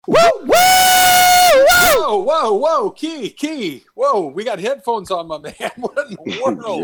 Woo! Woo! Whoa, Key. Whoa, we got headphones on, my man. What in the world?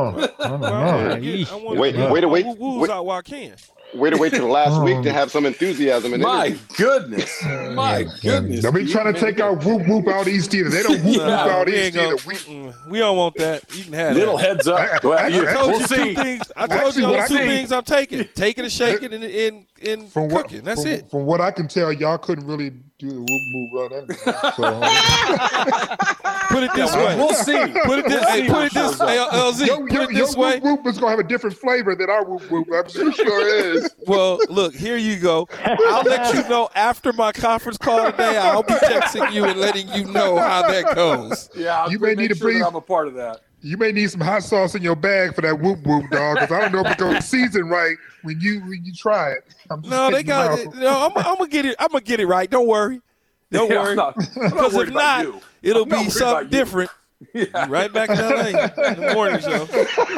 Way to wait. Woo's out while I can. Way to wait till the last week to have some enthusiasm. My goodness. Don't be trying to take our whoop out East either. They don't whoop out East either. We don't want that. You can have little that. heads up. We'll see. I told you those two things I'm taking. Taking and shaking and cooking. That's it. From what I can tell, y'all couldn't really do the whoop move right anyway. So. Put it this way. We'll see. Put it this way, LZ. Put it this way. Your whoop is going to have a different flavor than our whoop. I'm sure is. Well, look, here you go. I'll let you know after my conference call today. I'll be texting you and letting you know how that goes. Yeah, you may need to bring. I'm a part of that. You may need some hot sauce in your bag for that whoop, dog, because I don't know if it's going to season right when you try it. No, they got it. No, I'm gonna get it. I'm gonna get it right. Don't worry. Don't worry. Because if not, it'll be something different. Yeah. Right back in LA in the morning show.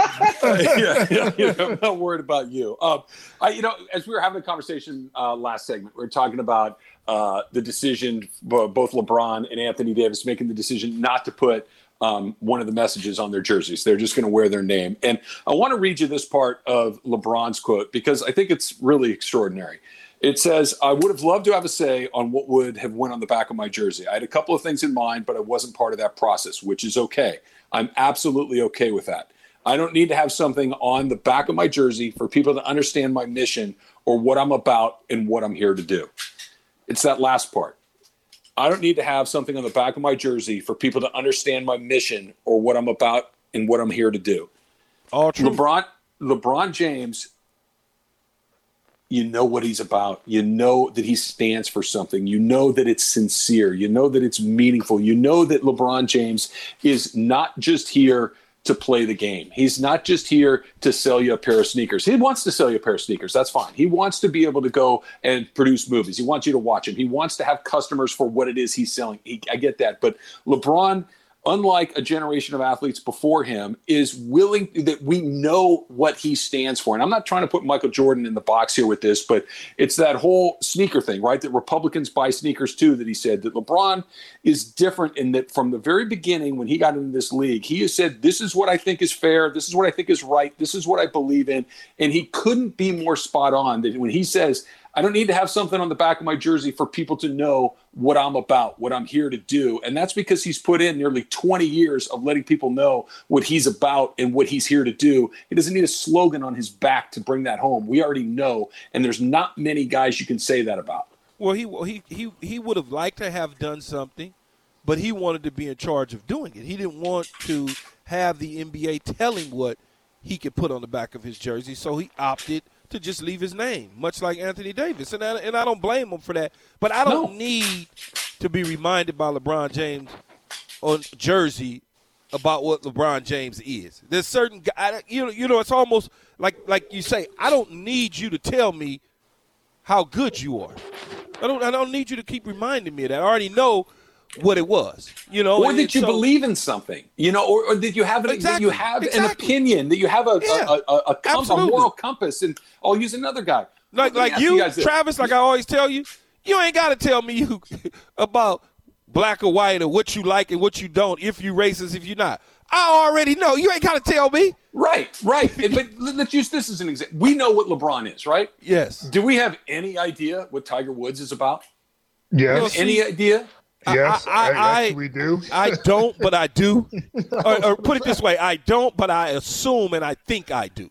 I'm not worried about you. As we were having a conversation last segment, we were talking about the decision, both LeBron and Anthony Davis making the decision not to put one of the messages on their jerseys. They're just going to wear their name. And I want to read you this part of LeBron's quote because I think it's really extraordinary. It says, "I would have loved to have a say on what would have went on the back of my jersey. I had a couple of things in mind, but I wasn't part of that process, which is okay. I'm absolutely okay with that. I don't need to have something on the back of my jersey for people to understand my mission or what I'm about and what I'm here to do." It's that last part. I don't need to have something on the back of my jersey for people to understand my mission or what I'm about and what I'm here to do. All true. LeBron James, you know what he's about. You know that he stands for something. You know that it's sincere. You know that it's meaningful. You know that LeBron James is not just here to play the game. He's not just here to sell you a pair of sneakers. He wants to sell you a pair of sneakers. That's fine. He wants to be able to go and produce movies. He wants you to watch him. He wants to have customers for what it is he's selling. I get that. But LeBron, unlike a generation of athletes before him, is willing that we know what he stands for. And I'm not trying to put Michael Jordan in the box here with this, but it's that whole sneaker thing, right? That Republicans buy sneakers too, that he said that LeBron is different in that from the very beginning when he got into this league, he has said, this is what I think is fair. This is what I think is right. This is what I believe in. And he couldn't be more spot on that when he says, I don't need to have something on the back of my jersey for people to know what I'm about, what I'm here to do. And that's because he's put in nearly 20 years of letting people know what he's about and what he's here to do. He doesn't need a slogan on his back to bring that home. We already know, and there's not many guys you can say that about. Well, he would have liked to have done something, but he wanted to be in charge of doing it. He didn't want to have the NBA tell him what he could put on the back of his jersey, so he opted to just leave his name, much like Anthony Davis. And I don't blame him for that. But I don't need to be reminded by LeBron James on jersey about what LeBron James is. There's certain guys, it's almost like you say, I don't need you to tell me how good you are. I don't need you to keep reminding me of that. I already know what it was, or that you believe in something, or that you have that you have an opinion, that you have a moral compass. And I'll use another guy, like you, Travis. Like I always tell you, you ain't got to tell me about black or white or what you like and what you don't. If you racist, if you're not, I already know. You ain't got to tell me. Right. But let's use this as an example. We know what LeBron is, right? Yes. Do we have any idea what Tiger Woods is about? Yes. Any idea? Yes, we do. I don't, but I do. or put it this way, I don't, but I assume and I think I do.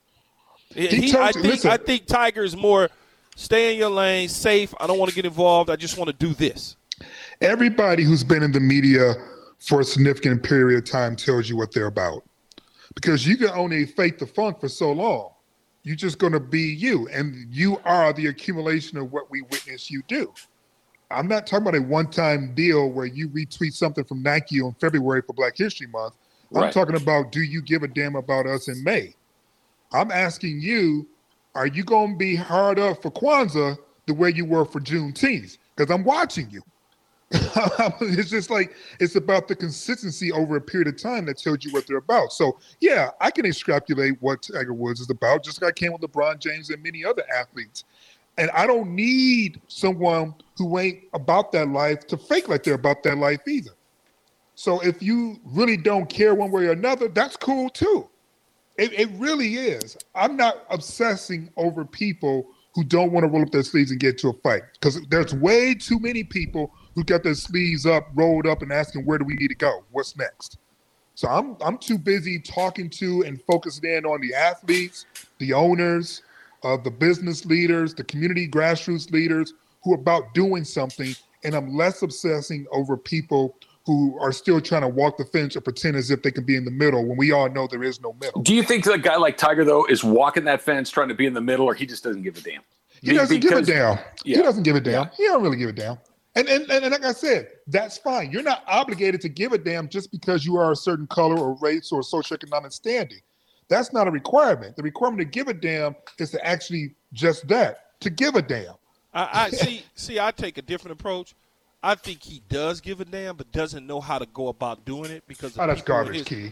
I think Tiger is more stay in your lane, safe. I don't want to get involved. I just want to do this. Everybody who's been in the media for a significant period of time tells you what they're about. Because you can only fake the funk for so long. You're just going to be you. And you are the accumulation of what we witness you do. I'm not talking about a one-time deal where you retweet something from Nike on February for Black History Month. I'm talking about, do you give a damn about us in May? I'm asking you, are you going to be hard up for Kwanzaa the way you were for Juneteenth? Because I'm watching you. It's just like, it's about the consistency over a period of time that tells you what they're about. So, yeah, I can extrapolate what Tiger Woods is about, just like I can with LeBron James and many other athletes. And I don't need someone who ain't about that life to fake like they're about that life either. So if you really don't care one way or another, that's cool too. It really is. I'm not obsessing over people who don't want to roll up their sleeves and get to a fight, because there's way too many people who got their sleeves up, rolled up, and asking, where do we need to go? What's next? So I'm too busy talking to and focusing in on the athletes, the owners, the business leaders, the community grassroots leaders who are about doing something, and I'm less obsessing over people who are still trying to walk the fence or pretend as if they can be in the middle when we all know there is no middle. Do you think a guy like Tiger, though, is walking that fence trying to be in the middle, or he just doesn't give a damn? He doesn't give a damn. Yeah. He doesn't give a damn. Yeah. He don't really give a damn. And like I said, that's fine. You're not obligated to give a damn just because you are a certain color or race or socioeconomic standing. That's not a requirement. The requirement to give a damn is to actually just that, to give a damn. I see. I take a different approach. I think he does give a damn, but doesn't know how to go about doing it because that's garbage, Key.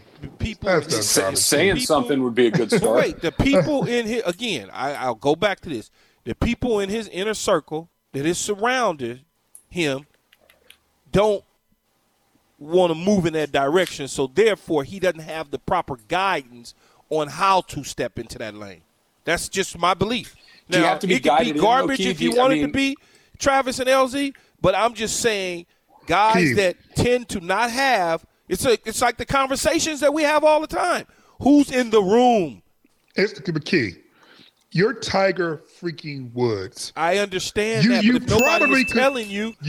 Saying something would be a good start. Wait, the people in his, again, I'll go back to this. The people in his inner circle that is surrounded him don't want to move in that direction, so therefore he doesn't have the proper guidance on how to step into that lane. That's just my belief. Now, you have to be it could be garbage if you want it to be, Travis and LZ, but I'm just saying guys that tend to not have it's like the conversations that we have all the time. Who's in the room? It's the key. You're Tiger freaking Woods. I understand that, but if nobody is telling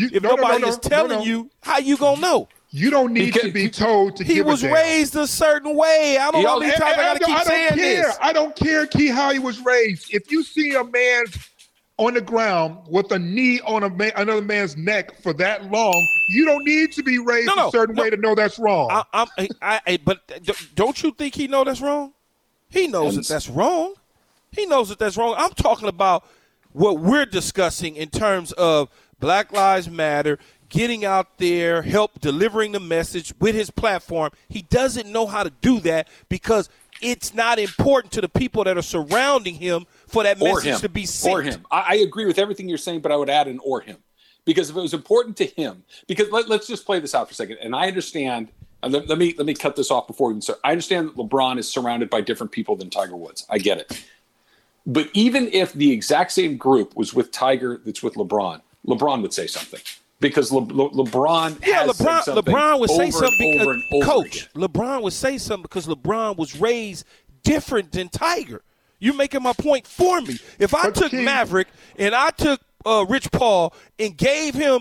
you, how you gonna know? You don't need to be told to give a damn. He was raised a certain way. I don't know how many times I got to keep saying this. I don't care, Key, how he was raised. If you see a man on the ground with a knee on another man's neck for that long, you don't need to be raised a certain way to know that's wrong. But don't you think he know that's wrong? He knows that that's wrong. He knows that that's wrong. I'm talking about what we're discussing in terms of Black Lives Matter, getting out there, help delivering the message with his platform. He doesn't know how to do that because it's not important to the people that are surrounding him for that message to be sent. Or him. I agree with everything you're saying, but I would add an or him. Because if it was important to him, because let's just play this out for a second. And I understand, let me cut this off before we even start. I understand that LeBron is surrounded by different people than Tiger Woods. I get it. But even if the exact same group was with Tiger that's with LeBron, LeBron would say something. Because LeBron has said something LeBron would say something because, Coach, LeBron would say something because LeBron was raised different than Tiger. You're making my point for me. If I took Maverick and I took Rich Paul and gave them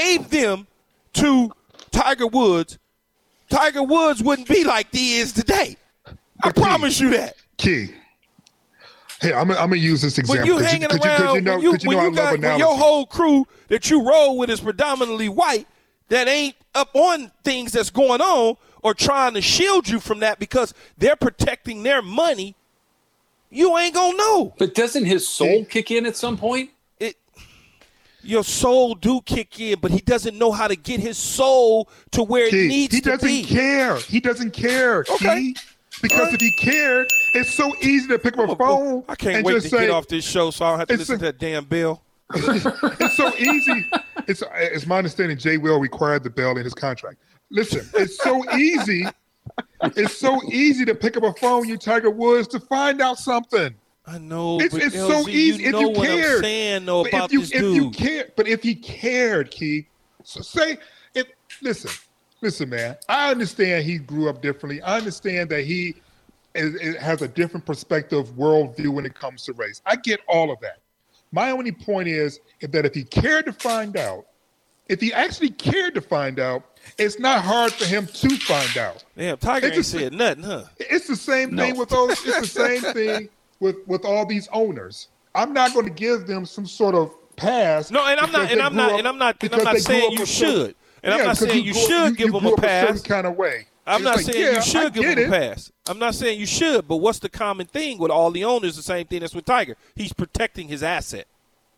to Tiger Woods wouldn't be like he is today. I promise you that. Key. Hey, I'm gonna use this example. When you hanging around, when your whole crew that you roll with is predominantly white, that ain't up on things that's going on or trying to shield you from that because they're protecting their money, you ain't gonna know. But doesn't his soul kick in at some point? Your soul do kick in, but he doesn't know how to get his soul to where it needs to be. He doesn't care. Okay. Because if he cared, it's so easy to pick up a phone. I can't wait to get off this show so I don't have to listen to that damn bell. It's so easy. It's my understanding Jay Will required the bell in his contract. Listen, it's so easy. It's so easy to pick up a phone, you Tiger Woods, to find out something. I know. It's so easy if you cared. I'm saying though about this dude. If you cared, but if he cared, Key, so Listen, man, I understand he grew up differently. I understand that he has a different perspective, worldview when it comes to race. I get all of that. My only point is that if he cared to find out, if he actually cared to find out, it's not hard for him to find out. Damn, Tiger ain't said nothing, huh? It's the same thing with those. It's the same thing with all these owners. I'm not going to give them some sort of pass. No, I'm not saying you should. And I'm not saying you should give them a pass. A certain kind of way. I'm not saying you should give them a pass. I'm not saying you should, but what's the common thing with all the owners? The same thing that's with Tiger. He's protecting his asset.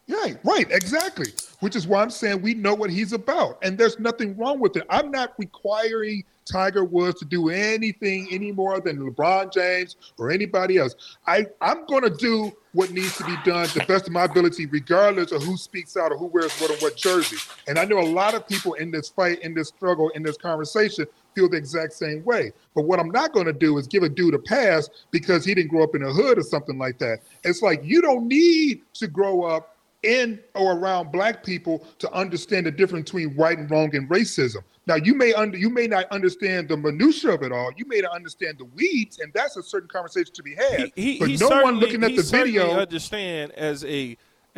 Right, exactly. Which is why I'm saying we know what he's about, and there's nothing wrong with it. I'm not requiring Tiger Woods to do anything any more than LeBron James or anybody else. I'm going to do what needs to be done to the best of my ability, regardless of who speaks out or who wears what and what jersey. And I know a lot of people in this fight, in this struggle, in this conversation feel the exact same way. But what I'm not going to do is give a dude a pass because he didn't grow up in a hood or something like that. It's like you don't need to grow up in or around black people to understand the difference between right and wrong and racism. Now, you may not understand the minutia of it all. You may not understand the weeds, and that's a certain conversation to be had. But no one looking at the video understand as a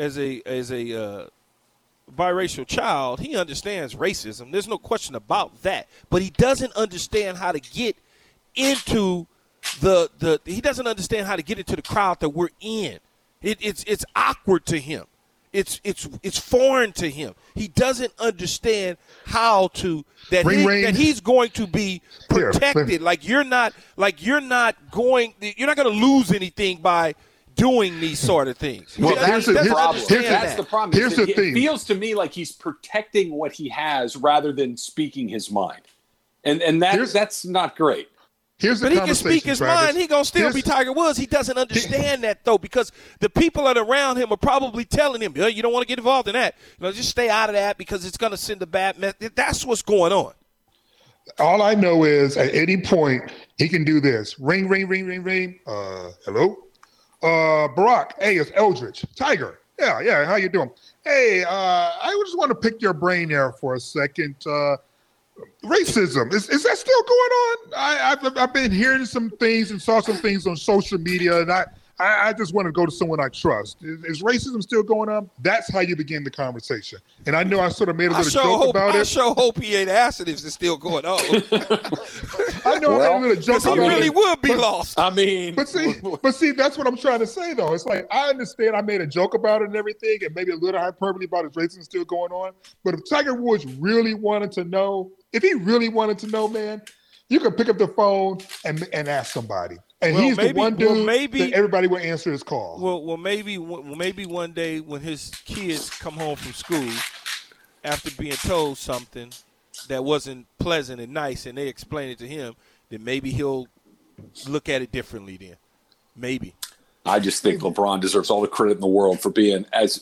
biracial child, he understands racism. There's no question about that. But he doesn't understand how to get into he doesn't understand how to get into the crowd that we're in. It's awkward to him. It's foreign to him. He doesn't understand how to that he's going to be protected. You're not going to lose anything by doing these sort of things. Well, that's the problem. That's the problem. Here's the thing. It feels to me like he's protecting what he has rather than speaking his mind, and that's not great. But he can speak his mind. He going to still be Tiger Woods. He doesn't understand that, though, because the people that are around him are probably telling him, you don't want to get involved in that. Just stay out of that because it's going to send a bad message. That's what's going on. All I know is at any point he can do this. Ring, ring, ring, ring, ring. Hello? Barack. Hey, it's Eldridge. Tiger. Yeah. How you doing? Hey, I just want to pick your brain there for a second. Racism is that still going on? I've been hearing some things and saw some things on social media, and I just want to go to someone I trust. Is racism still going on? That's how you begin the conversation. And I know I sort of made a little joke about it. I sure hope he ain't asking if it's still going on. I know I made a little joke about it. He really would be lost. I mean, but see, that's what I'm trying to say though. It's like I understand I made a joke about it and everything, and maybe a little hyperbole about his racism still going on. But if Tiger Woods really wanted to know. If he really wanted to know, man, you could pick up the phone and ask somebody. And he's the one dude that everybody will answer his call. Well, maybe one day when his kids come home from school after being told something that wasn't pleasant and nice and they explain it to him, then maybe he'll look at it differently then. Maybe. I just think LeBron deserves all the credit in the world for being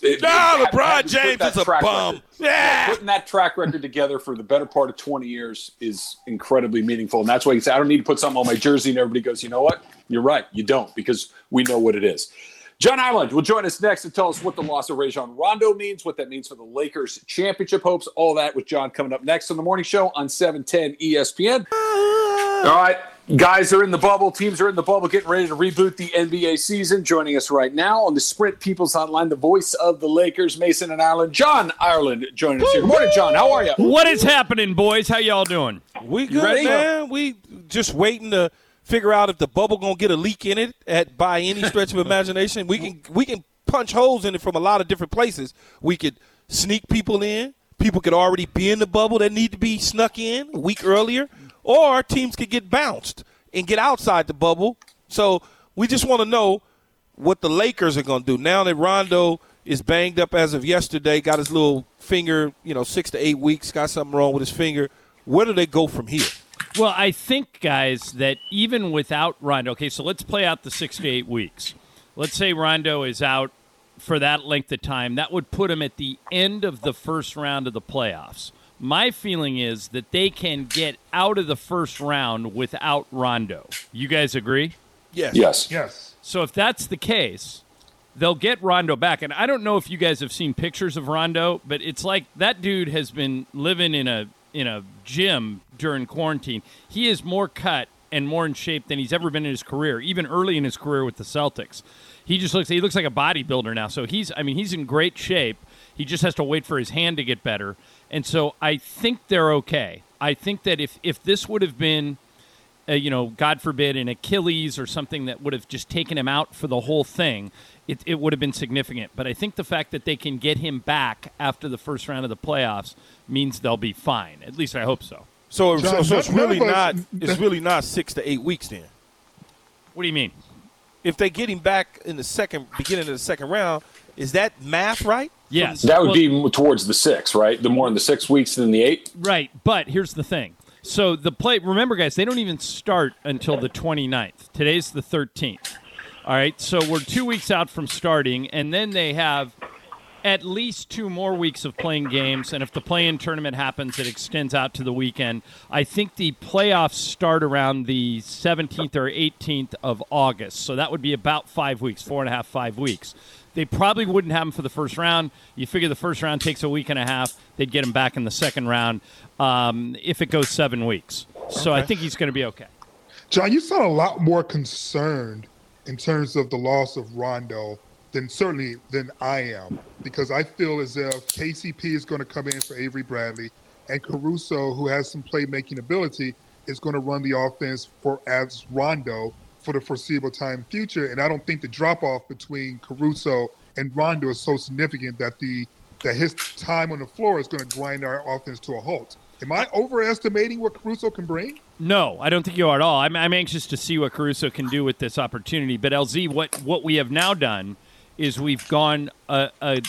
LeBron James is a bum. Yeah. Putting that track record together for the better part of 20 years is incredibly meaningful. And that's why he said, I don't need to put something on my jersey. And everybody goes, you know what? You're right. You don't, because we know what it is. John Ireland will join us next and tell us what the loss of Rajon Rondo means, what that means for the Lakers championship hopes, all that with John coming up next on the morning show on 710 ESPN. All right. Guys are in the bubble. Teams are in the bubble, getting ready to reboot the NBA season. Joining us right now on the Sprint People's Hotline, the voice of the Lakers, Mason and Ireland. John Ireland joining us here. Good morning, John. How are you? What is happening, boys? How y'all doing? We good, ready? Man. We just waiting to figure out if the bubble gonna get a leak in it by any stretch of imagination. We can punch holes in it from a lot of different places. We could sneak people in. People could already be in the bubble that need to be snuck in a week earlier. Or teams could get bounced and get outside the bubble. So we just want to know what the Lakers are going to do. Now that Rondo is banged up as of yesterday, got his little finger, 6 to 8 weeks, got something wrong with his finger. Where do they go from here? Well, I think, guys, that even without Rondo, okay, so let's play out the 6 to 8 weeks. Let's say Rondo is out for that length of time. That would put him at the end of the first round of the playoffs. My feeling is that they can get out of the first round without Rondo. You guys agree? Yes. So if that's the case, they'll get Rondo back. And I don't know if you guys have seen pictures of Rondo, but it's like that dude has been living in a gym during quarantine. He is more cut and more in shape than he's ever been in his career, even early in his career with the Celtics. He looks like a bodybuilder now. So he's in great shape. He just has to wait for his hand to get better. And so I think they're okay. I think that if this would have been, God forbid, an Achilles or something that would have just taken him out for the whole thing, it would have been significant. But I think the fact that they can get him back after the first round of the playoffs means they'll be fine. At least I hope so. So it's really not 6 to 8 weeks then. What do you mean? If they get him back in the beginning of the second round, Is that math right? Yes. That would be towards the 6, right? The more in the 6 weeks than the 8? Right, but here's the thing. So remember, guys, they don't even start until the 29th. Today's the 13th. All right, so we're 2 weeks out from starting, and then they have at least 2 more weeks of playing games, and if the play-in tournament happens, it extends out to the weekend. I think the playoffs start around the 17th or 18th of August, so that would be about 5 weeks, 4.5, 5 weeks. They probably wouldn't have them for the first round. You figure the first round takes a week and a half. They'd get him back in the second round if it goes 7 weeks. So I think he's going to be okay. John, you sound a lot more concerned in terms of the loss of Rondo than I am, because I feel as if KCP is going to come in for Avery Bradley, and Caruso, who has some playmaking ability, is going to run the offense as Rondo for the foreseeable time future. And I don't think the drop-off between Caruso and Rondo is so significant that his time on the floor is going to grind our offense to a halt. Am I overestimating what Caruso can bring? No, I don't think you are at all. I'm anxious to see what Caruso can do with this opportunity. But LZ, what we have now done is we've gone a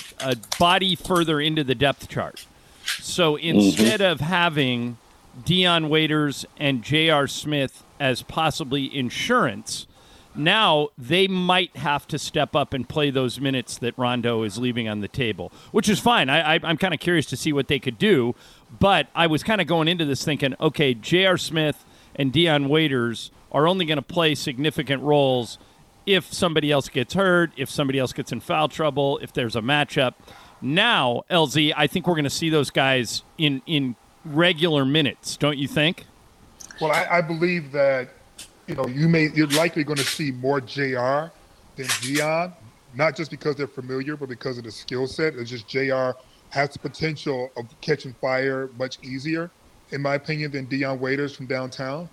body further into the depth chart. So instead of having Dion Waiters and J.R. Smith as possibly insurance, now they might have to step up and play those minutes that Rondo is leaving on the table, which is fine. I'm kind of curious to see what they could do, but I was kind of going into this thinking, okay, J.R. Smith and Dion Waiters are only going to play significant roles if somebody else gets hurt, if somebody else gets in foul trouble, if there's a matchup. Now, LZ, I think we're going to see those guys in regular minutes, don't you think? Well, I believe that you're likely going to see more JR than Dion, not just because they're familiar, but because of the skill set. It's just JR has the potential of catching fire much easier, in my opinion, than Dion Waiters from downtown.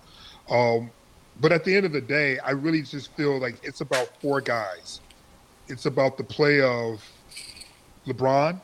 But at the end of the day, I really just feel like it's about 4 guys. It's about the play of LeBron,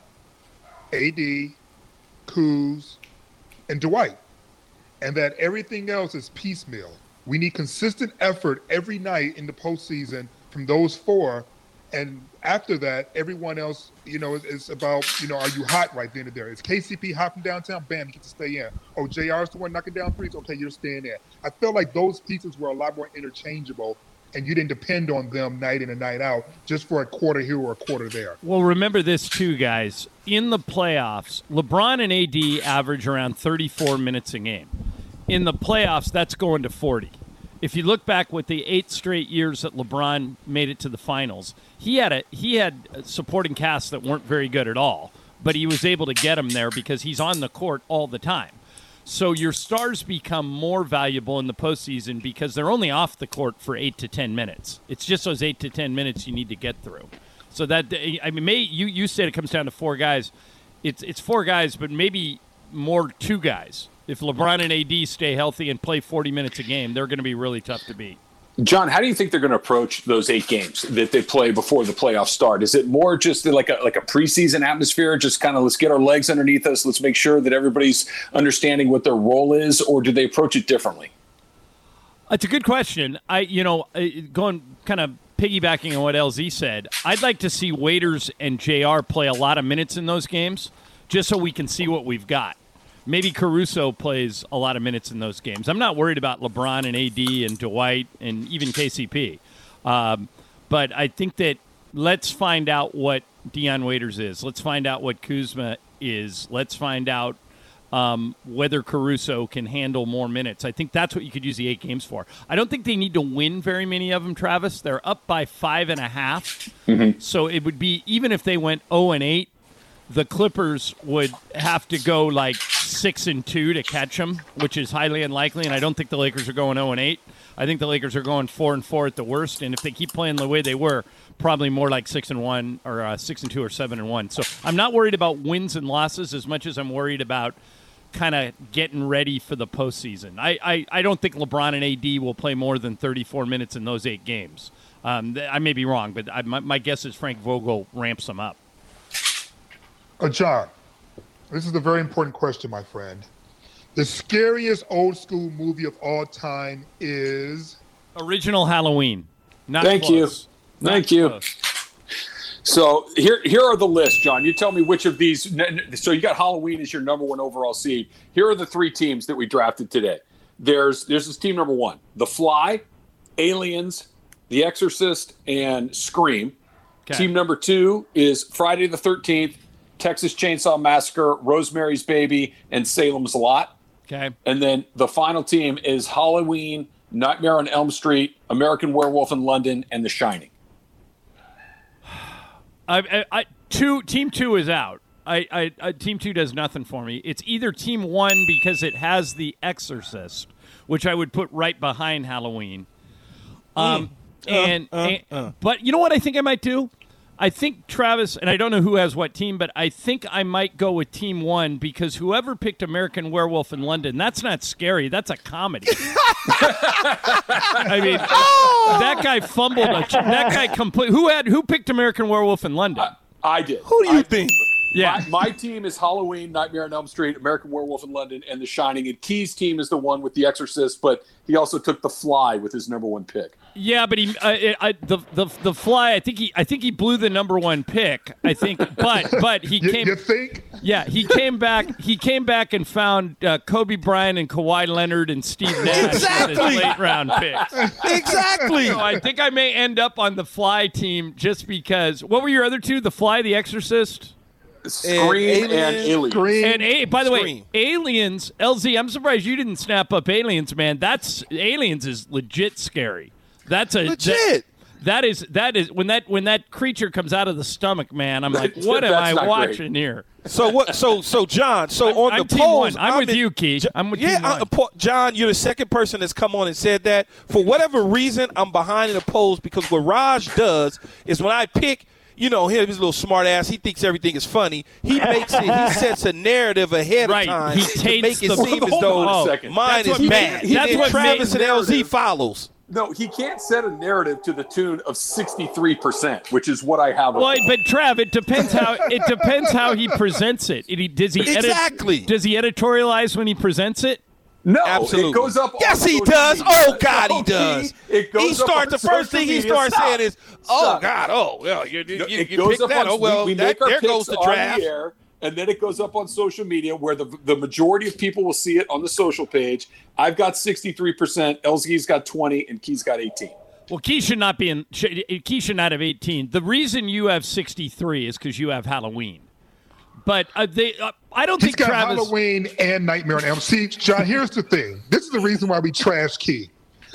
AD, Kuz, and Dwight, and that everything else is piecemeal. We need consistent effort every night in the postseason from those 4, and after that, everyone else, is about, are you hot right then and there? Is KCP hot from downtown? Bam, you get to stay in. Oh, JR's the one knocking down threes? Okay, you're staying in. I felt like those pieces were a lot more interchangeable, and you didn't depend on them night in and night out just for a quarter here or a quarter there. Well, remember this too, guys. In the playoffs, LeBron and AD average around 34 minutes a game. In the playoffs, that's going to 40. If you look back with the 8 straight years that LeBron made it to the finals, he had supporting casts that weren't very good at all, but he was able to get them there because he's on the court all the time. So your stars become more valuable in the postseason because they're only off the court for 8 to 10 minutes. It's just those 8 to 10 minutes you need to get through. So you said it comes down to 4 guys. It's 4 guys, but maybe more 2 guys. If LeBron and AD stay healthy and play 40 minutes a game, they're going to be really tough to beat. John, how do you think they're going to approach those 8 games that they play before the playoffs start? Is it more just like a preseason atmosphere, just kind of let's get our legs underneath us, let's make sure that everybody's understanding what their role is, or do they approach it differently? It's a good question. Going kind of piggybacking on what LZ said, I'd like to see Waiters and JR play a lot of minutes in those games just so we can see what we've got. Maybe Caruso plays a lot of minutes in those games. I'm not worried about LeBron and AD and Dwight and even KCP. But I think that let's find out what Dion Waiters is. Let's find out what Kuzma is. Let's find out whether Caruso can handle more minutes. I think that's what you could use the 8 games for. I don't think they need to win very many of them, Travis. They're up by 5.5. So it would be, even if they went 0-8, the Clippers would have to go like 6-2 to catch them, which is highly unlikely, and I don't think the Lakers are going 0-8. I think the Lakers are going 4-4 at the worst, and if they keep playing the way they were, probably more like 6-1 or 6-2 or 7-1. So I'm not worried about wins and losses as much as I'm worried about kind of getting ready for the postseason. I don't think LeBron and AD will play more than 34 minutes in those 8 games. I may be wrong, but my guess is Frank Vogel ramps them up. John, this is a very important question, my friend. The scariest old school movie of all time is? Original Halloween. Not Thank close. you. Thank you. So here are the lists, John. You tell me which of these. So you got Halloween as your number one overall seed. Here are the three teams that we drafted today. There's this team number one: The Fly, Aliens, The Exorcist, and Scream. Okay. Team number two is Friday the 13th, Texas Chainsaw Massacre, Rosemary's Baby, and Salem's Lot. Okay. And then the final team is Halloween, Nightmare on Elm Street, American Werewolf in London, and The Shining. Team two is out. Team two does nothing for me. It's either team one because it has The Exorcist, which I would put right behind Halloween. But you know what I think I might do? I think Travis, and I don't know who has what team, but I think I might go with team one because whoever picked American Werewolf in London, that's not scary. That's a comedy. I mean, that guy fumbled. That guy who picked American Werewolf in London? I did. Who do you think? Yeah. My team is Halloween, Nightmare on Elm Street, American Werewolf in London, and The Shining. And Key's team is the one with The Exorcist, but he also took The Fly with his number one pick. Yeah, but the Fly. I think he blew the number one pick. I think, but he came. You think? Yeah, he came back. He came back and found Kobe Bryant and Kawhi Leonard and Steve Nash as his late round picks. Exactly. So I think I may end up on the Fly team just because. What were your other two? The Fly, The Exorcist. Scream and Aliens. And by the way, Scream. Aliens, LZ, I'm surprised you didn't snap up Aliens, man. Aliens is legit scary. That's a Legit. That is when that creature comes out of the stomach, man. I'm like, what am I watching here? So what? So John. So on I'm the team polls, one. I'm with you, Keith. I'm with team one. John, you're the second person that's come on and said that. For whatever reason, I'm behind in the polls because what Raj does is when I pick. You know, his little smart ass, he thinks everything is funny. He sets a narrative ahead of time He to taints make it the- seem as though Hold on a second. mine That's is what bad. made- that's And what Travis made and LZ narrative. follows. No, he can't set a narrative to the tune of 63%, which is what I have. Well, but Trav, it depends how he presents it. Does he Exactly. does he editorialize when he presents it? No, Absolutely. it goes up. Yes, on he social does. media. Oh, God, he No, does. It goes He up starts on the first social thing he media. starts Stop. saying is, "Oh Stop. God, oh well, you It you goes picked up that. on. Oh well, we make our there picks goes the on draft." the air, and then it goes up on social media where the majority of people will see it on the social page. I've got 63%, LZ's got 20, and Key's got 18. Well, Key should not be Key should not have 18. The reason you have 63 is because you have Halloween. But I don't He's think got Travis. Halloween and Nightmare on Elm Street. John, here's the thing. This is the reason why we trash Key.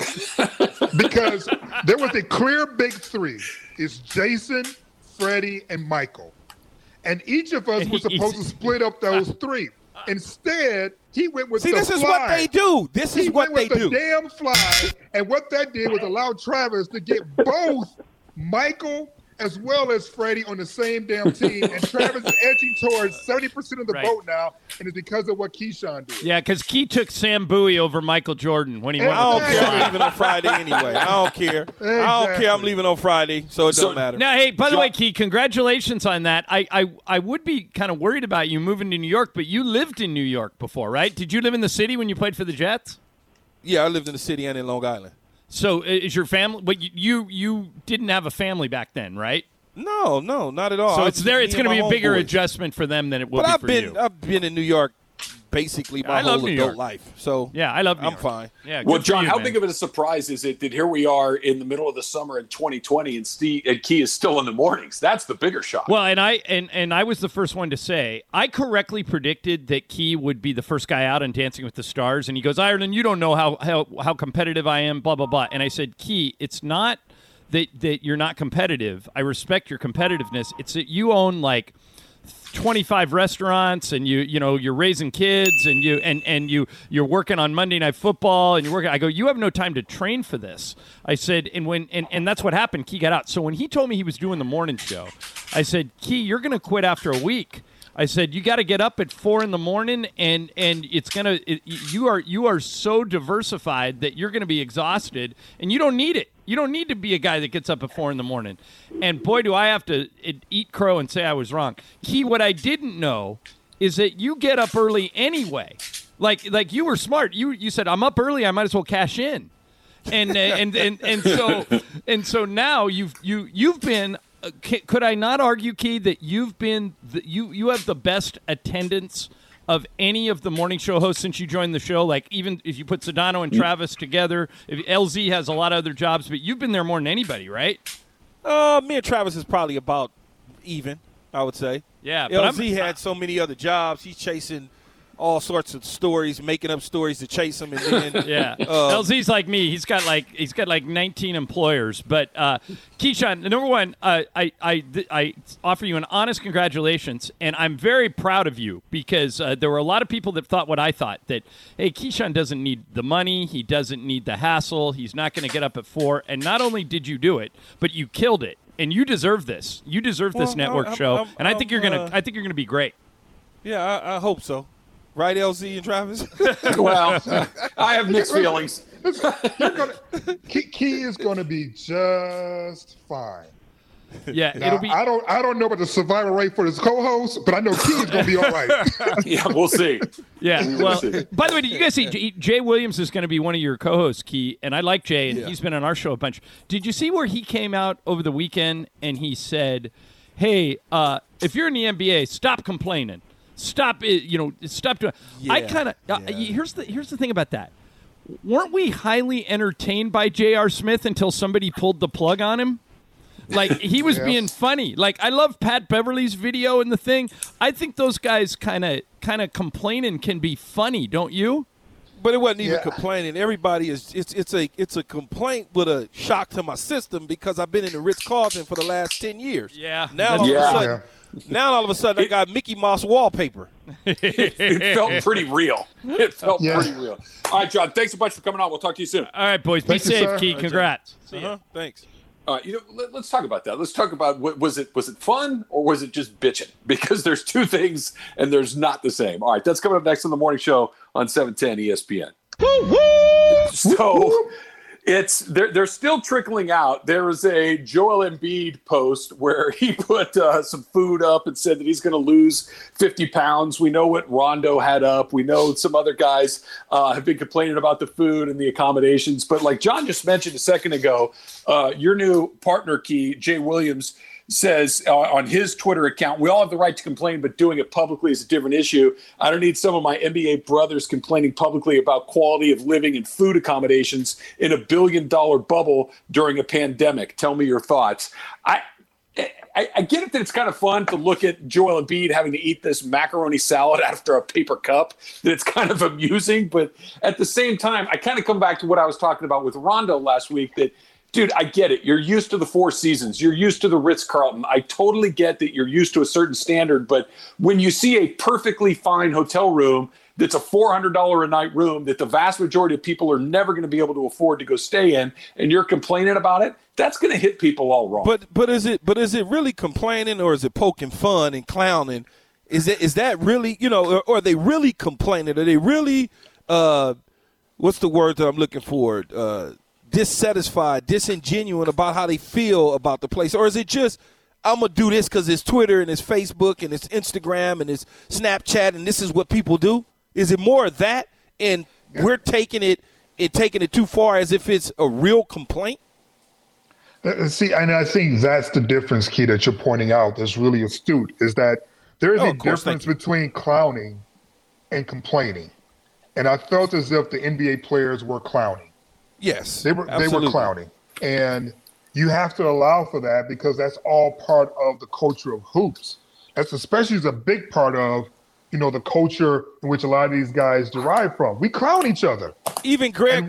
Because there was a clear big three. It's Jason, Freddie, and Michael. And each of us was supposed to split up those three. Instead, he went with See, the this is Fly. what they do. This is He what went they with do. the damn Fly, and what that did was allow Travis to get both Michael as well as Freddie on the same damn team. And Travis is edging towards 70% of the Right. vote now, and it's because of what Keyshawn did. Yeah, because Key took Sam Bowie over Michael Jordan when he went. I don't with the care. I'm Fly. leaving on Friday anyway. I don't care. I don't care. I'm leaving on Friday, so it don't matter. Now, hey, by the John- way, Key, congratulations on that. I would be kind of worried about you moving to New York, but you lived in New York before, right? Did you live in the city when you played for the Jets? Yeah, I lived in the city and in Long Island. So is your family? But you didn't have a family back then, right? No, not at all. So I it's was there. me It's and going to be my a bigger homeboys. adjustment for them than it will But be I've for been you. I've been in New York basically my I love whole New adult York. life. So Yeah, I love New I'm York. fine. Yeah. Well, good for John, you, how man. big of a surprise is it that here we are in the middle of the summer in 2020 and Key is still in the mornings? That's the bigger shock. Well, and I was the first one to say I correctly predicted that Key would be the first guy out on Dancing with the Stars, and he goes, Ireland, you don't know how competitive I am, blah blah blah. And I said, Key, it's not that you're not competitive. I respect your competitiveness. It's that you own like 25 restaurants and you're raising kids and you're working on Monday Night Football and you're working. I go, you have no time to train for this. I said, and that's what happened. Key got out. So when he told me he was doing the morning show, I said, Key, you're going to quit after a week. I said, you got to get up at 4 a.m. and it's gonna. You are so diversified that you're going to be exhausted, and you don't need it. You don't need to be a guy that gets up at 4 a.m. And boy, do I have to eat crow and say I was wrong. Key, what I didn't know is that you get up early anyway. Like you were smart. You said I'm up early. I might as well cash in. And so now you've been could I not argue, Key, that you've been you have the best attendance of any of the morning show hosts since you joined the show? Like, even if you put Sedano and Travis together, if LZ has a lot of other jobs, but you've been there more than anybody, right? Me and Travis is probably about even, I would say. Yeah, but LZ had so many other jobs. He's chasing all sorts of stories, making up stories to chase him, and then yeah. LZ's like me. He's got like 19 employers. But Keyshawn, number one, I offer you an honest congratulations, and I'm very proud of you because there were a lot of people that thought what I thought, that hey, Keyshawn doesn't need the money, he doesn't need the hassle, he's not going to get up at 4, and not only did you do it, but you killed it, and you deserve this. You deserve this network show, and I think you're gonna be great. Yeah, I hope so. Right, LZ and Travis? Well, I have mixed feelings. Key is going to be just fine. Yeah, Now, it'll be. I don't know about the survival rate for his co-host, but I know Key is going to be all right. Yeah, we'll see. Yeah. Well, by the way, did you guys see Jay Williams is going to be one of your co-hosts, Key? And I like Jay, and he's been on our show a bunch. Did you see where he came out over the weekend and he said, "Hey, if you're in the NBA, stop complaining. Stop it. Stop doing." Yeah, I kind of. Here's the thing about that. Weren't we highly entertained by J.R. Smith until somebody pulled the plug on him? Like, he was being funny. Like, I love Pat Beverly's video and the thing. I think those guys kind of complaining can be funny, don't you? But it wasn't even complaining. Everybody is it's a complaint with a shock to my system because I've been in the Ritz-Carlton for the last 10 years. Yeah. Now all of a sudden I got Mickey Mouse wallpaper. It felt pretty real. It felt pretty real. All right, John, thanks a bunch for coming on. We'll talk to you soon. All right, boys. Be safe, Key. Congrats. Thanks. Let's talk about that. Let's talk about was it fun or was it just bitching? Because there's two things and there's not the same. All right, that's coming up next on the morning show on 710 ESPN. So they're still trickling out. There was a Joel Embiid post where he put some food up and said that he's going to lose 50 pounds. We know what Rondo had up. We know some other guys have been complaining about the food and the accommodations. But like John just mentioned a second ago, your new partner, Key, Jay Williams, says on his Twitter account, we all have the right to complain, but doing it publicly is a different issue. I don't need some of my NBA brothers complaining publicly about quality of living and food accommodations in a $1 billion bubble during a pandemic. Tell me your thoughts. I get it that it's kind of fun to look at Joel Embiid having to eat this macaroni salad after a paper cup, that it's kind of amusing. But at the same time, I kind of come back to what I was talking about with Rondo last week, that dude, I get it. You're used to the Four Seasons. You're used to the Ritz-Carlton. I totally get that you're used to a certain standard. But when you see a perfectly fine hotel room that's a $400 a night room that the vast majority of people are never going to be able to afford to go stay in, and you're complaining about it, that's going to hit people all wrong. But is it really complaining, or is it poking fun and clowning? Is that really, or are they really complaining? Are they really what's the word that I'm looking for? Dissatisfied, disingenuous about how they feel about the place? Or is it just, I'm going to do this because it's Twitter and it's Facebook and it's Instagram and it's Snapchat and this is what people do? Is it more of that, and we're taking it too far as if it's a real complaint? See, and I think that's the difference, Key, that you're pointing out that's really astute, is that there is a difference between clowning and complaining. And I felt as if the NBA players were clowning. Yes, they were clowning, and you have to allow for that because that's all part of the culture of hoops. That's especially a big part of the culture in which a lot of these guys derive from. We clown each other. Even Coach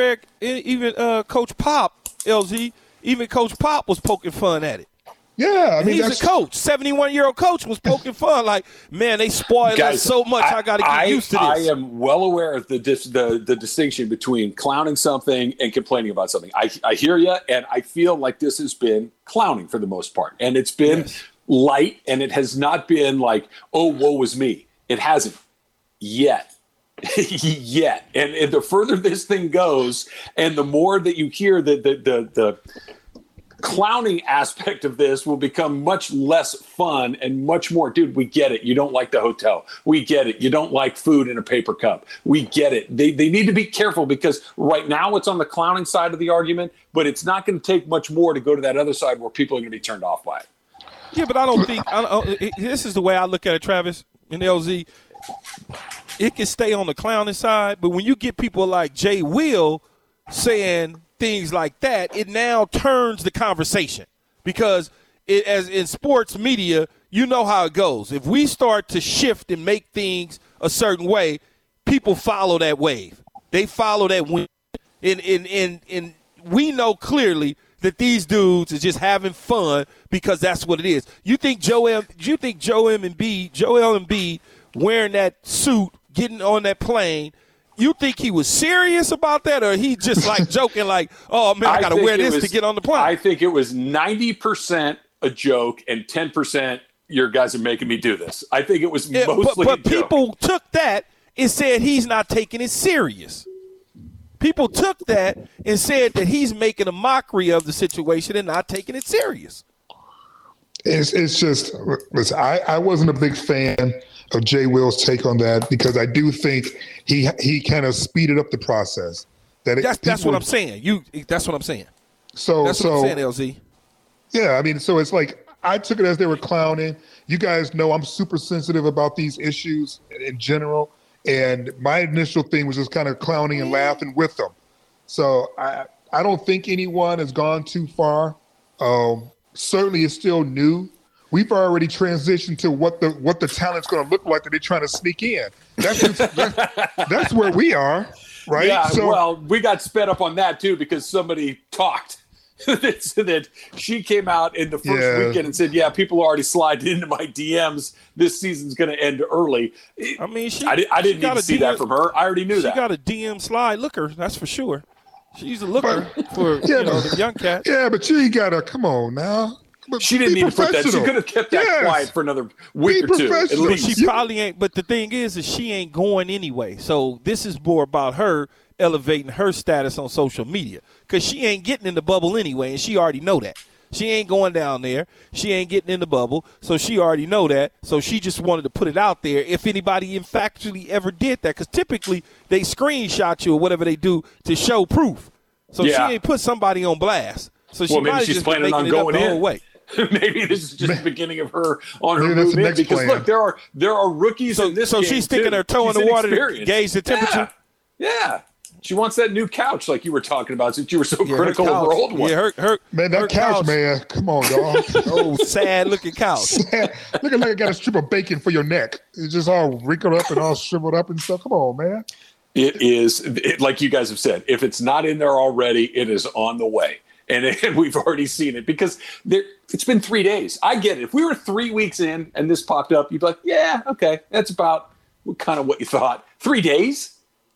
Pop, LZ, even Coach Pop was poking fun at it. Yeah, I mean, he's a coach. 71-year-old coach was poking fun. Like, man, they spoil us so much. I got to get used to this. I am well aware of the distinction between clowning something and complaining about something. I hear you, and I feel like this has been clowning for the most part. And it's been light, and it has not been like, oh, woe is me. It hasn't yet. Yet. And the further this thing goes, and the more that you hear the clowning aspect of this will become much less fun and much more, dude, we get it. You don't like the hotel. We get it. You don't like food in a paper cup. We get it. They need to be careful because right now it's on the clowning side of the argument, but it's not going to take much more to go to that other side where people are going to be turned off by it. Yeah, but I don't think this is the way I look at it, Travis and LZ. It can stay on the clowning side, but when you get people like Jay Will saying things like that, it now turns the conversation because as in sports media, you know how it goes. If we start to shift and make things a certain way, people follow that wave. They follow that wind. And we know clearly that these dudes are just having fun because that's what it is. You think Joel Embiid wearing that suit, getting on that plane, you think he was serious about that, or he just like joking like, oh, man, I got to wear this to get on the plane? I think it was 90% a joke and 10% your guys are making me do this. I think it was mostly but a joke. People took that and said he's not taking it serious. People took that and said that he's making a mockery of the situation and not taking it serious. It's just, listen, I wasn't a big fan of Jay Will's take on that because I do think he kind of speeded up the process. That's what I'm saying. That's what I'm saying. So that's what I'm saying, LZ. Yeah, I mean, so it's like I took it as they were clowning. You guys know I'm super sensitive about these issues in general, and my initial thing was just kind of clowning and laughing with them. So I don't think anyone has gone too far. Certainly, it's still new. We've already transitioned to what the talent's going to look like that they're trying to sneak in. That's where we are, right? Yeah, well, we got sped up on that, too, because somebody talked. that she came out in the first weekend and said, yeah, people already sliding into my DMs. This season's going to end early. I mean, I didn't need to see that from her. I already knew that. She got a DM slide looker, that's for sure. She's a looker for the young cat. Yeah, but you got to, come on now. She didn't need to put that. She could have kept that quiet for another week or two. At least. She probably ain't. But the thing is she ain't going anyway. So this is more about her elevating her status on social media because she ain't getting in the bubble anyway, and she already know that. She ain't going down there. She ain't getting in the bubble, so she already know that. So she just wanted to put it out there if anybody in factually ever did that, because typically they screenshot you or whatever they do to show proof. So she ain't put somebody on blast. So she maybe she's planning on going in. Way. Maybe this is just the beginning of her on her move in because plan. Look, there are rookies in this game. So she's sticking her toe in the water to gauge the temperature. Yeah. She wants that new couch like you were talking about since you were so critical of her old one. Yeah, her couch, man. Come on, dog. Oh, sad-looking couch. Looking like I got a strip of bacon for your neck. It's just all wrinkled up and all shriveled up and stuff. Come on, man. It is, like you guys have said, if it's not in there already, it is on the way. And we've already seen it because it's been 3 days. I get it. If we were 3 weeks in and this popped up, you'd be like, yeah, okay, that's about kind of what you thought. 3 days?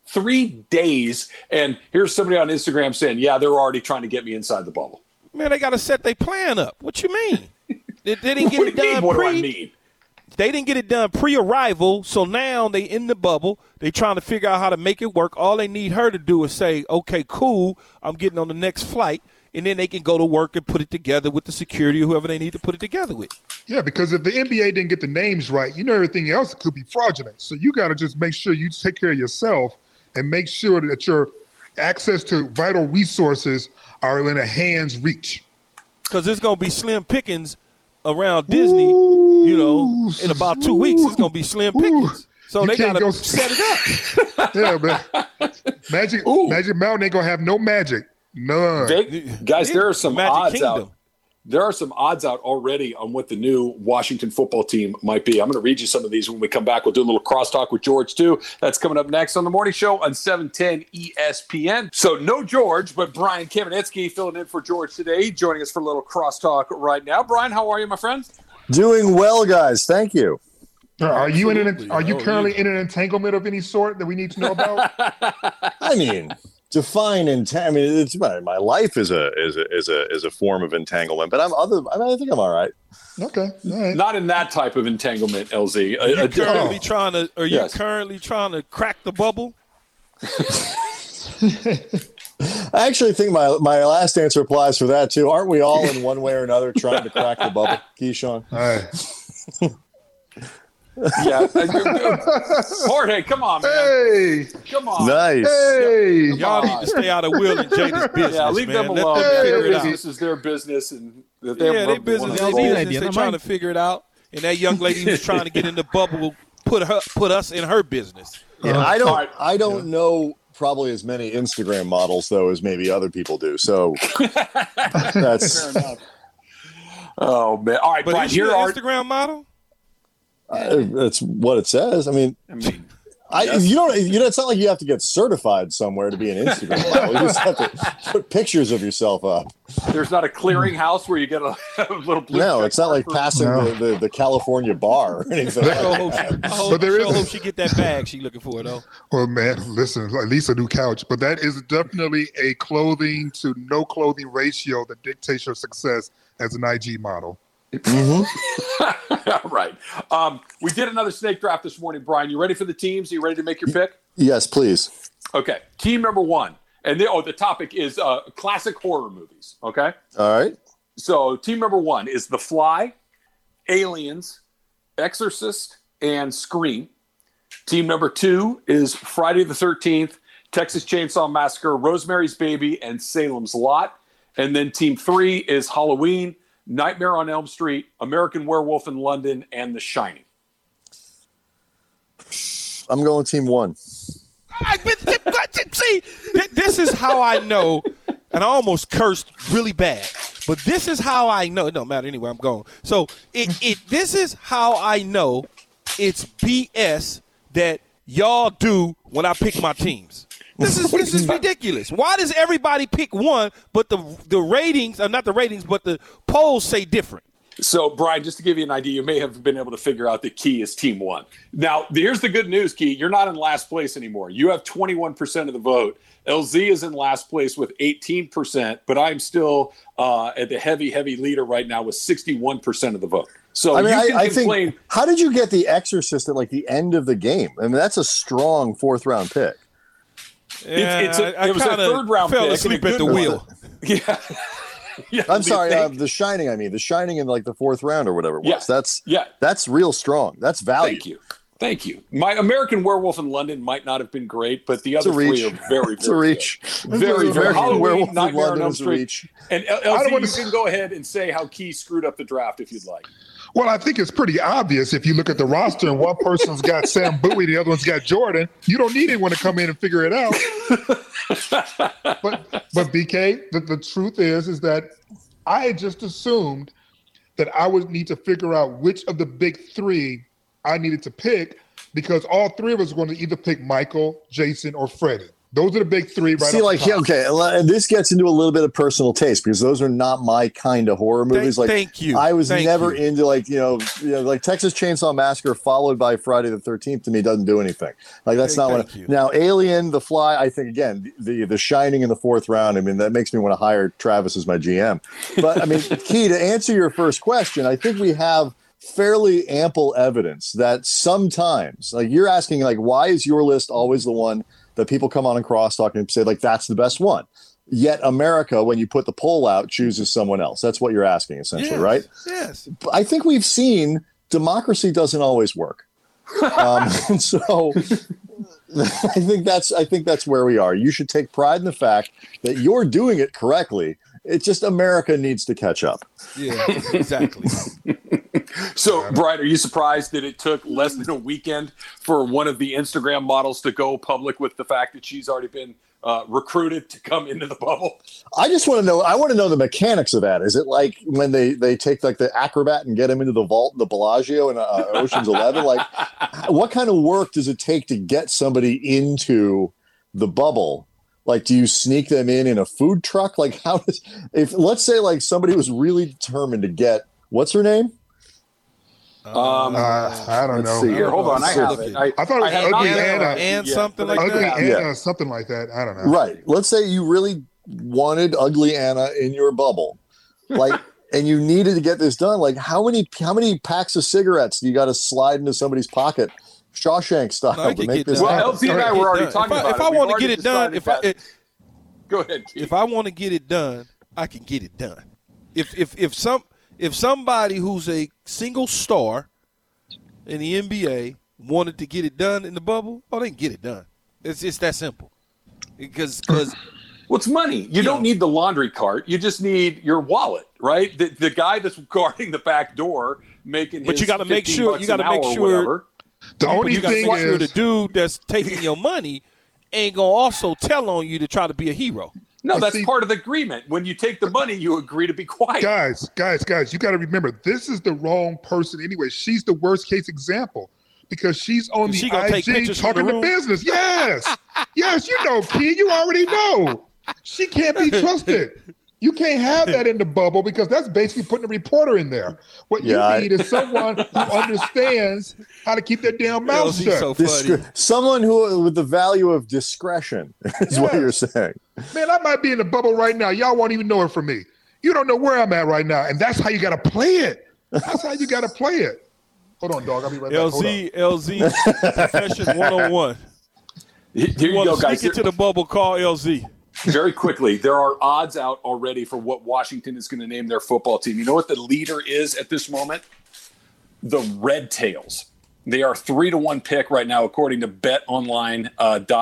3 days, and here's somebody on Instagram saying, yeah, they're already trying to get me inside the bubble. Man, they got to set their plan up. What you mean? They didn't get it done What do I mean? They didn't get it done pre-arrival, so now they in the bubble. They trying to figure out how to make it work. All they need her to do is say, okay, cool, I'm getting on the next flight, and then they can go to work and put it together with the security or whoever they need to put it together with. Yeah, because if the NBA didn't get the names right, everything else could be fraudulent. So you got to just make sure you take care of yourself and make sure that your access to vital resources are in a hand's reach. Because there's going to be slim pickings around Disney, in about 2 weeks. It's going to be slim pickings. So they got to set it up. Yeah, but Magic Mountain ain't going to have no magic. None. Guys, there are some Magic odds Kingdom. out. There are some odds out already on what the new Washington football team might be. I'm going to read you some of these when we come back. We'll do a little crosstalk with George, too. That's coming up next on the morning show on 710 ESPN. So no George, but Brian Kamenetsky filling in for George today, joining us for a little crosstalk right now. Brian, how are you, my friend? Doing well, guys. Thank you. Are you currently in an entanglement of any sort that we need to know about? I mean, define entanglement. I mean, it's my life is a form of entanglement, but I think I'm all right. Okay, all right. Not in that type of entanglement, LZ. Are you currently trying to crack the bubble? I actually think my last answer applies for that too. Aren't we all in one way or another trying to crack the bubble, Keyshawn? All right. Yeah. Jorge, come on, man. Hey, Come on. Nice. hey. Y'all need to stay out of Will and Jada's business. Yeah, leave man. them Let alone. them figure Their it out. business is their business, and that Yeah, they business. one They another. business. They trying to figure it out. And that young lady who's trying to get in the bubble put us in her business. Yeah, Alright. I don't know probably as many Instagram models though as maybe other people do. So that's Fair enough. Oh man! All right, But Brian. is she an Here are. Instagram model? that's what it says. I mean, you don't. It's not like you have to get certified somewhere to be an Instagram model. You just have to put pictures of yourself up. There's not a clearinghouse where you get a little. Blue No, check it's not like mark for- passing the California bar or anything. I Like sure that. hope there is- hope she get that bag she looking for though. Well, man, listen, at least a new couch. But that is definitely a clothing to no clothing ratio that dictates your success as an IG model. Right. We did another snake draft this morning, Brian. You ready for the teams? Are you ready to make your pick? Yes, please. Okay. Team number one. And the topic is classic horror movies. Okay. All right. So team number one is The Fly, Aliens, Exorcist, and Scream. Team number two is Friday the 13th, Texas Chainsaw Massacre, Rosemary's Baby, and Salem's Lot. And then team three is Halloween, Nightmare on Elm Street, American Werewolf in London, and The Shining. I'm going team one. See, this is how I know, and I almost cursed really bad. But this is how I know. It don't matter anyway. I'm going. So this is how I know it's BS that y'all do when I pick my teams. This is ridiculous. Why does everybody pick one, but the ratings, not the ratings, but the polls say different? So, Brian, just to give you an idea, you may have been able to figure out that Key is team one. Now, here's the good news, Key. You're not in last place anymore. You have 21% of the vote. LZ is in last place with 18%, but I'm still at the heavy leader right now with 61% of the vote. So I mean, you can I complain. think. How did you get The Exorcist at like the end of the game? I mean, that's a strong fourth round pick. It was a kinda third round fell pick. asleep and a at the good wheel. one. Yeah. Yeah, I'm sorry, thank- The Shining. I mean, The Shining in like the fourth round or whatever it was. Yeah. That's real strong. That's value. Thank you. My American Werewolf in London might not have been great, but the other a three reach. are very, It's a very reach. good. Very, very. American Halloween, Werewolf in Nightmare on London Elm is a Street. reach. And don't LZ, wanna you can go ahead and say how Key screwed up the draft if you'd like. Well, I think it's pretty obvious if you look at the roster and one person's got Sam Bowie, the other one's got Jordan. You don't need anyone to come in and figure it out. but BK, the truth is that I had just assumed that I would need to figure out which of the big three I needed to pick because all three of us were going to either pick Michael, Jason, or Freddie. Those are the big three right See, off like, the top. okay, and this gets into a little bit of personal taste because those are not my kind of horror movies. Thank you. I was Thank never you. into like Texas Chainsaw Massacre followed by Friday the 13th to me doesn't do anything. Like that's not what. Thank you. Now Alien, The Fly, I think again the Shining in the fourth round. I mean that makes me want to hire Travis as my GM. But I mean, Key, to answer your first question, I think we have fairly ample evidence that sometimes, like you're asking, like why is your list always the one that people come on and crosstalk and say like that's the best one? Yet America, when you put the poll out, chooses someone else. That's what you're asking, essentially, Yes, right? Yes. But I think we've seen democracy doesn't always work. And so I think that's where we are. You should take pride in the fact that you're doing it correctly. It's just America needs to catch up. Yeah, exactly. So, Brian, are you surprised that it took less than a weekend for one of the Instagram models to go public with the fact that she's already been recruited to come into the bubble? I just want to know. I want to know the mechanics of that. Is it like when they take like the acrobat and get him into the vault, the Bellagio and Ocean's 11? Like, what kind of work does it take to get somebody into the bubble? Like, do you sneak them in a food truck? Like, how does if let's say like somebody was really determined to get what's her name? I don't know. see. Here, hold on. I have it. I thought it was had Ugly not- Anna. And something like Ugly that. Anna, Yeah. something like that. I don't know. Right. Let's say you really wanted Ugly Anna in your bubble, like, and you needed to get this done. Like, how many packs of cigarettes do you got to slide into somebody's pocket, Shawshank style, No, I to can make get this? done. Well, LZ and I were already If talking about if it. I We've want to already get it done, decided that- Go ahead, Keith. If I want to get it done, I can get it done. If somebody who's a single star in the NBA wanted to get it done in the bubble, they can get it done. It's that simple. Because what's money? You don't need the laundry cart. You just need your wallet, right? The guy that's guarding the back door making. But his you got to make sure. You got to make sure. Whatever. The only thing is, the dude that's taking your money ain't gonna also tell on you to try to be a hero. No, that's part of the agreement. When you take the money, you agree to be quiet. Guys, you got to remember, this is the wrong person anyway. She's the worst case example because she's on the IG talking the business. Yes, yes, you know, Key, you already know. She can't be trusted. You can't have that in the bubble because that's basically putting a reporter in there. What you need is someone who understands how to keep their damn mouth shut. So someone who with the value of discretion is what you're saying. Man, I might be in the bubble right now. Y'all won't even know it from me. You don't know where I'm at right now, and that's how you got to play it. That's how you got to play it. Hold on, dog. I'll be right back. LZ, Profession 101. Here you go, guys. Sneak into the bubble, call LZ. Very quickly, there are odds out already for what Washington is going to name their football team. You know what the leader is at this moment? The Red Tails. They are 3-1 pick right now, according to betonline.ag.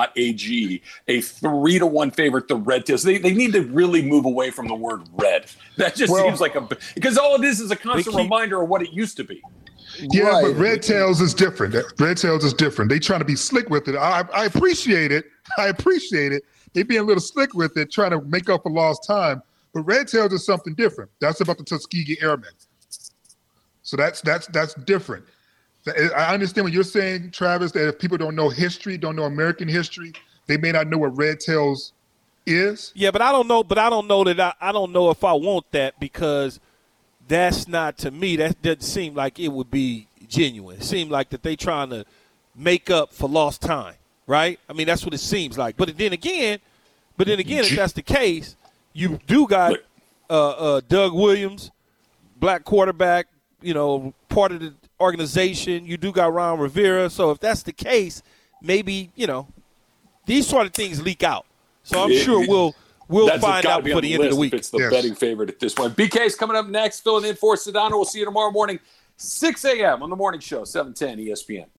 A 3-1 favorite, the Red Tails. They need to really move away from the word red. That just seems like because all it is a constant reminder of what it used to be. Yeah, right. But Red Tails is different. Red Tails is different. They trying to be slick with it. I appreciate it. They being a little slick with it, trying to make up for lost time. But Red Tails is something different. That's about the Tuskegee Airmen. So that's different. I understand what you're saying, Travis, that if people don't know history, don't know American history, they may not know what Red Tails is. Yeah, but I don't know. I don't know if I want that because that's not, to me, that doesn't seem like it would be genuine. It seems like that they trying to make up for lost time. Right? I mean, that's what it seems like. But then again, if that's the case, you do got Doug Williams, black quarterback, part of the organization. You do got Ron Rivera. So if that's the case, maybe, these sort of things leak out. So I'm sure we'll find out before the end of the week. It's the betting favorite at this point. BK's coming up next, filling in for Sedano. We'll see you tomorrow morning, 6 a.m. on the morning show, 710 ESPN.